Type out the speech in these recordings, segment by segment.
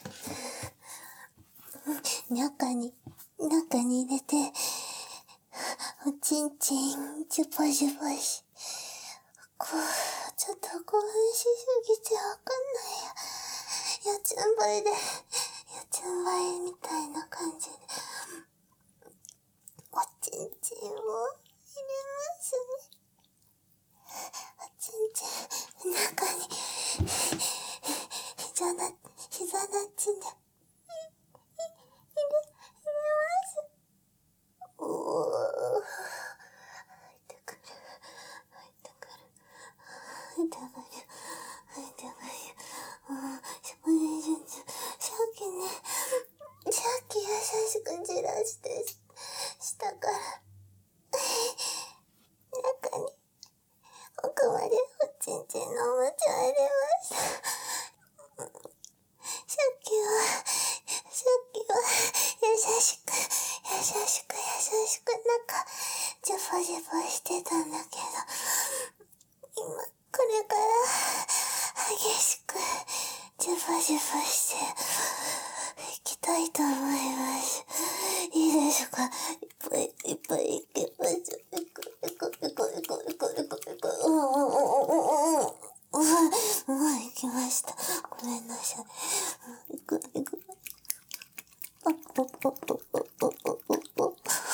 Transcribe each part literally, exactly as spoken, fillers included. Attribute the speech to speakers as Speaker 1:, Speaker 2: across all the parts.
Speaker 1: 中に、中に入れて、おちんちん、ジュパジュパし。こう、ちょっと興奮しすぎてわかんないや。やつんばいで、やつんばいみたいな感じで。おちんちんを入れますね。おちんちん、中に、膝な、膝立ちで、おー、入ってくる、入ってくる、入ってくる、入ってくる、うん、そこでちょっと、さっきね、さっき優しくじらして、したから、中に、奥までおちんちんのおもちゃを入れました。さっきは、さっきは、優しく、優しく、優しく、なんか、ジュパジュパしてたんだけど、今、これから、激しく、ジュパジュパして、いきたいと思います。いいですか？いっぱい、いっぱいいけましょう。いこいこいこいこいこいこいこい。うんうんうんうんうん。もう行きました。ごめんなさい。行く行く。あっおっおっおっおっおっおっおっ。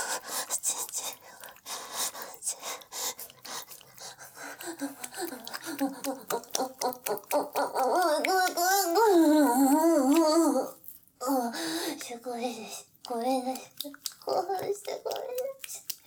Speaker 1: すごいです。ごめんなさい。興奮してごめんなさい。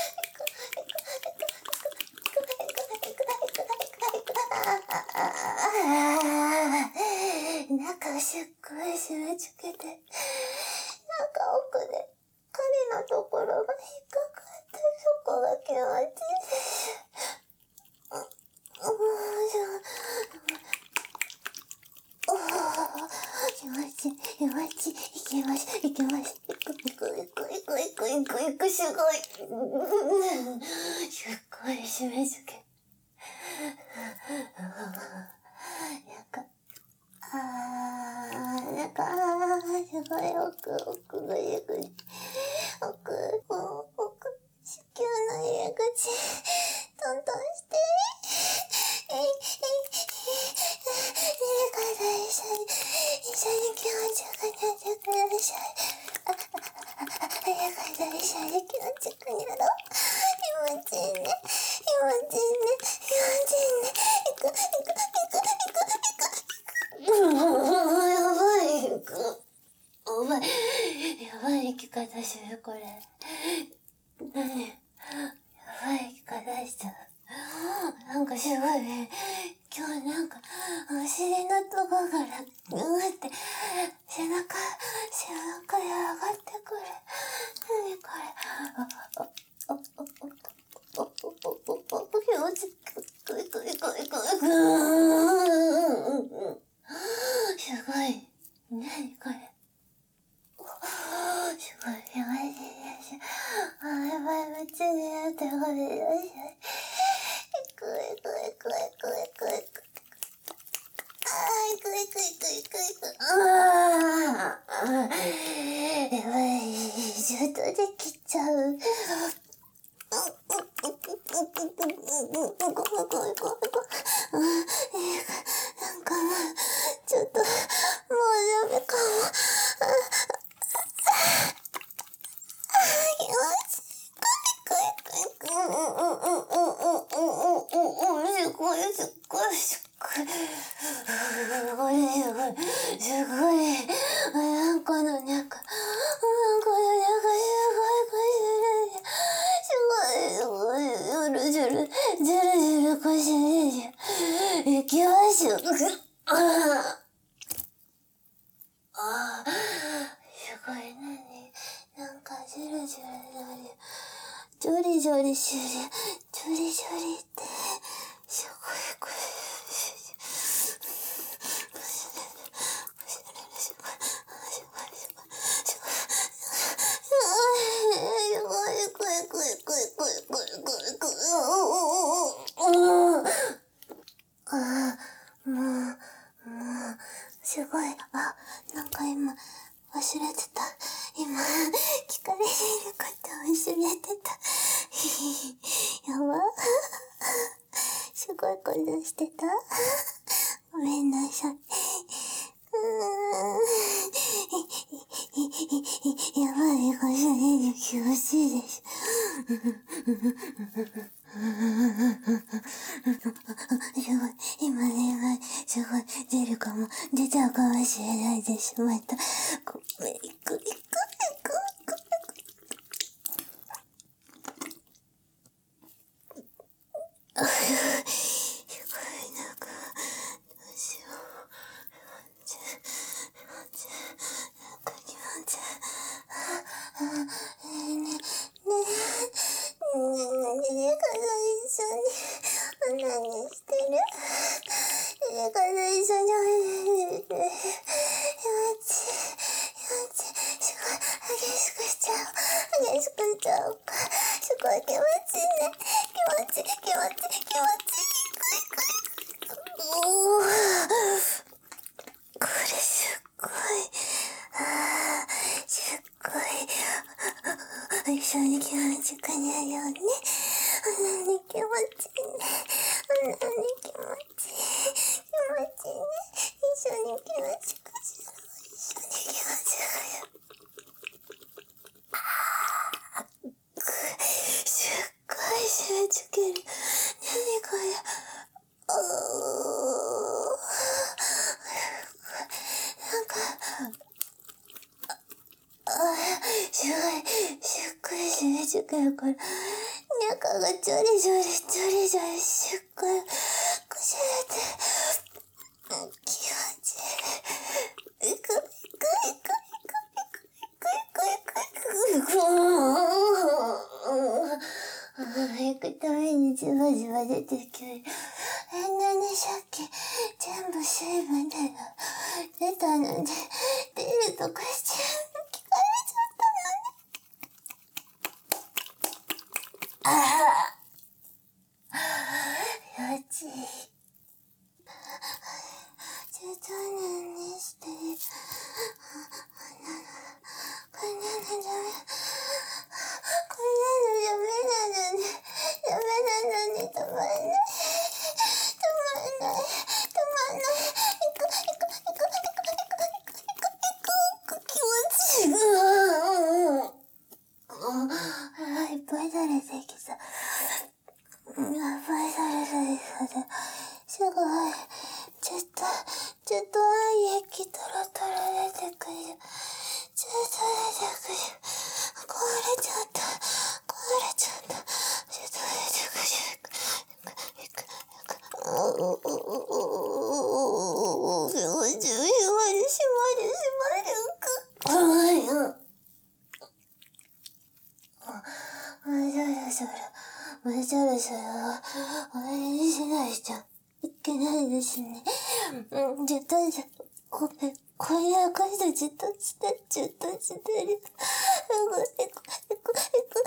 Speaker 1: 中すっごい締め付けて、なんか奥で針のところが引っかかって、そこが気持ちいいです。うん、気持ちいい、気持ちいい、いきます、いきます、いく、いく、いく、いく、いく、いく、いく、すごい。すっごい締め付け。なんか、あー、なんか、すごい奥、奥が入り口。奥、奥、子宮の入り口、トントンして。えい、えい、えい、誰かと一緒に、一緒に気持ちよくなってください。あ、あ、あ、誰かと一緒に気持ちよくなろう。気持ちいいね。気持ちいいね。気持ちいいね。いく、いく、いく、いく、いく、いく。やばい。やばい。やばい生き方する、これ。何？やばい生き方した。なんかすごいね。今日なんか、お尻のとこから、うわって、背中、背中に上がってくる。何これ。あ、あ、あ、あ、あ、あ、あ、あ、あ、気持ちいい。こいこいこいこいこい。すごい。何これ。すごい。やばいです。あ、やばい。夢中になってごめんなさい。くいくいくいくいくいくい。あーいくいくいくいくいくい。あーあー。やばい。ずっとできちゃう。ごめんごめんごめんごめん。なんかもう、ちょっと、もうダメかも。ジョリジョリする。ジョリジョリって、すごいこれ。すごい。あ、 あ、なんか今、忘れてた。今、聞かれていることを忘れてた。やば。すごいことしてた。ごめんなさい。うーん。やばいことで気持ちいいです。すごい、今ね、すごい出るかも、出ちゃうかもしれないです。また、ごめん、いく、いく、いく、いく、いく。すごい、なんか、どうしよう。気持ち、なんか気持ち、あ、あ、ねえねえ、ねえ、ねえ、ねえ、から一緒に、何してる？ねえ、から一緒に泳いでる。気持ち、気持ち、すごい、激しくしちゃう。激しくしちゃうか。すごい気持ちいいね。気持ち、気持ち、気持ち、気持ちいい。おー。これすっごい、あー、すっごい、一緒に気持ちくなるよね。あんなに気持ちいいね。あんなに気持ちいい。気持ちいいね。一緒に気持ちくしよう。一緒に気持ちくよ。あー、すっごい集中ける。なにこれ。おー。なんか、あー、すごい、すっごい集中けるから、中がジョリジョリ、ジョリジョリ、すっごい、こしれて、気持ちいい。いく、いく、いく、いく、いく、いく、いく、いく、いく、いく、行くためにじわじわ出てきて、あんなにさっき全部水分で出たので、出るとこ全部聞かれちゃったのに。ああ、気持ちいい。ずっと何してる。こんなのダメ。こんなのダメなのに、ダメなのに止まんない。止まんない。止まんない。いく、いく、いく、いく、いく、いく、いく、いく、気持ちいい。うわぁ。あ、いっぱい垂れてきた。やばい、垂れ垂れ垂れ。すごい。ちょっと、ちょっと愛液トロトロ出てくる。ちょっと出てくる。壊れちゃった。壊れちゃった。ちょっと出てくる。おおおおおお、気持ちいい。しまる、しまる、しまる。はいよ。もうそろそろ、もうそろそろ、終わりにしないといけないですね。うん、絶対じゃ、ごめん。今夜こそじっとして、じっとしてる。えく、えく、えく、えく、えく、えく、えく、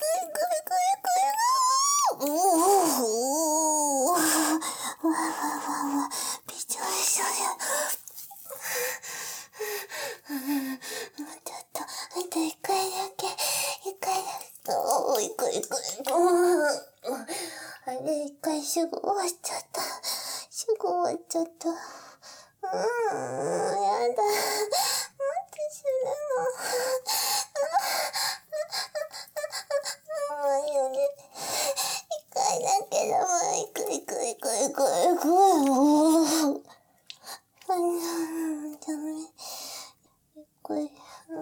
Speaker 1: えく、えく、えく、おー、わわわわ、びちょびちょじゃ。もうちょっと、あと一回だけ、一回だけ、おー、いくいくいく、あれ、一回すぐ終わっちゃった。すぐ終わっちゃった。うーん、やだ。待ってするの。もういいよね。一回だけど、もういくいくいくいくいく。もう。あの、ダメ。いくい。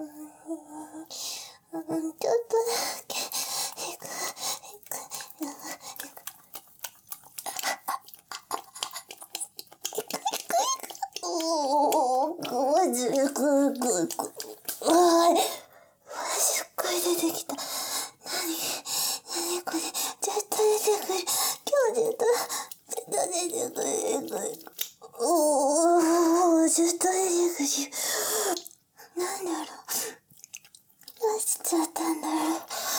Speaker 1: うん、ちょっとだけ。いく、いく、いく。おー、ぐずぐぐぐ。わーい。すっごい出てきた。なに、なにこれ。絶対出てくる。今日絶対、絶対出てくる。出てくる。おー、絶対出てくる。なんだろう。どうしちゃったんだろう。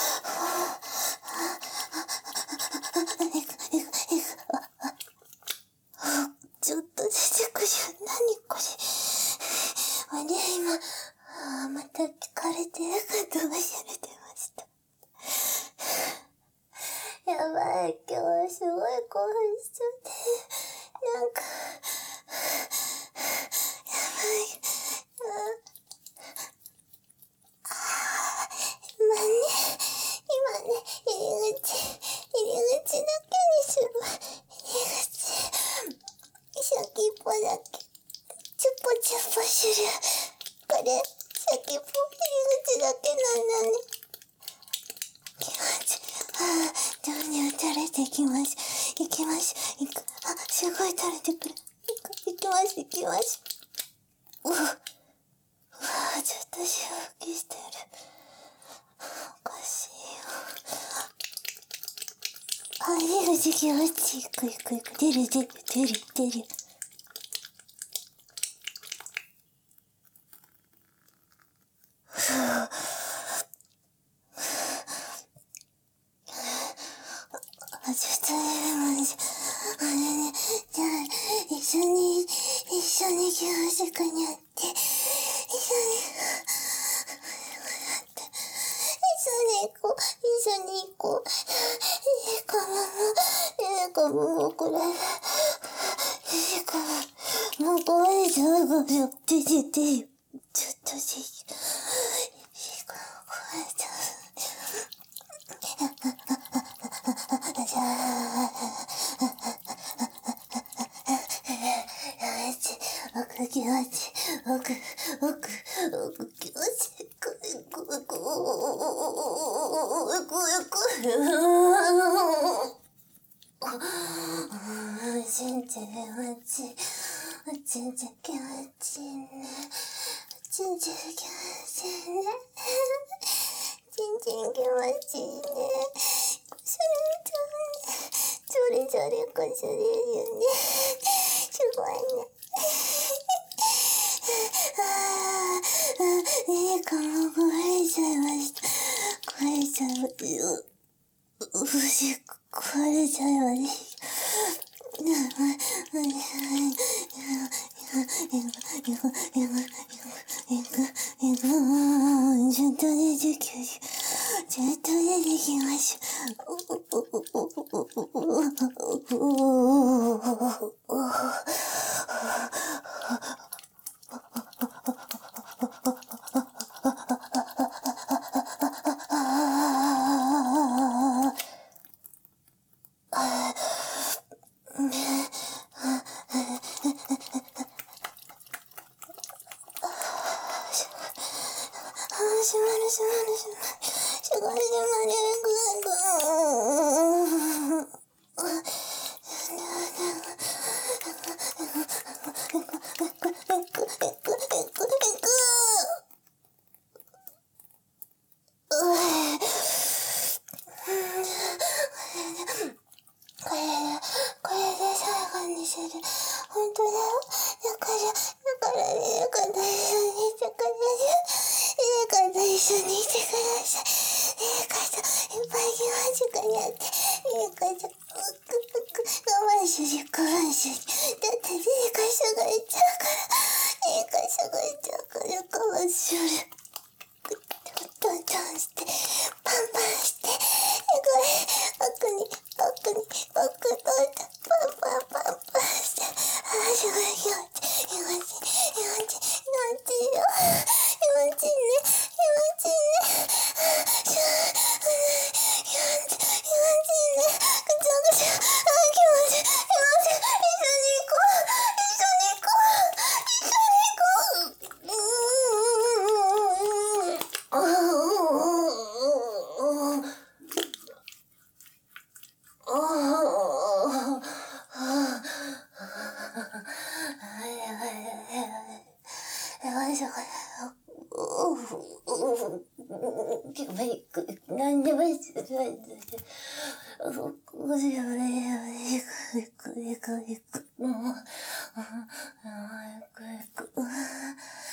Speaker 1: いく、いく、いく。ちょっと出てくる。なにこれ。 あれ、今、あまた聞かれてることがされてました。やばい、今日すごい興奮しちゃって、なんか、やばい、ああ、今ね、今ね、入り口、入り口だけにする。入り口、先っぽだけ、チュポチュポする。これ、先っぽ、入り口だけなんだね。気持ちいい。ああ、どんどん垂れていきます。いきます。いく。あ、すごい垂れてくる。いく。いきます。いきます。うわ。うわ、ちょっとしぶきしてる。おかしいよ。あ、入り口気持ちいい。いくいくいく。出る出る出る出る。ふぅ。あ、ちょっとね、マジ。あれね、じゃあ、一緒に、一緒に気持ちくにゃって、一緒に、一緒に行こう、一緒に行こう。いいかも、いいかも、もうこれ、いいかも、もうこれ以上はやってててよ。ちょっとし、いいかも、これ以上。じゃあ、奥気持ち、奥、奥、奥気持ち、これ、これ、これ、これ、これ、ちんちん気持ちいい、ちんちん気持ちいいね、ちんちん気持ちいいね、ちんちん気持ちいいね、それじゃね、それじゃね、こそれるよね、すごいね。ああ、いいかも、壊れちゃいました。壊れちゃいましたよ。うし、壊れちゃいました。ちょっと出てきましょう。ちょっと出てきまししまるしまるしまる。しまるしまる。これで、これで最後にする。本当だよ。だから、だからね、だから一緒にいてください。だから一緒にいてください。だからいっぱい気持ちくなって。だから、我慢する、我慢する。だって、だからすぐ行っちゃうから。だからすぐ行っちゃうから、我慢する。トントンして、パンパンして、これ、奥に、奥に、奥と、パンパンパンパンして、あー、すごい気持ちいい、気持ちいい、気持ちいい、気持ちいいよ。気持ちいいね、気持ちいいね。あー、気持ちいい、気持ちいいね。ぐちゃぐちゃ、あー、気持ちいい、気持ちいい。一緒に行こう、一緒に行こう、一緒に行こう。うーん。何でもいいです。もう、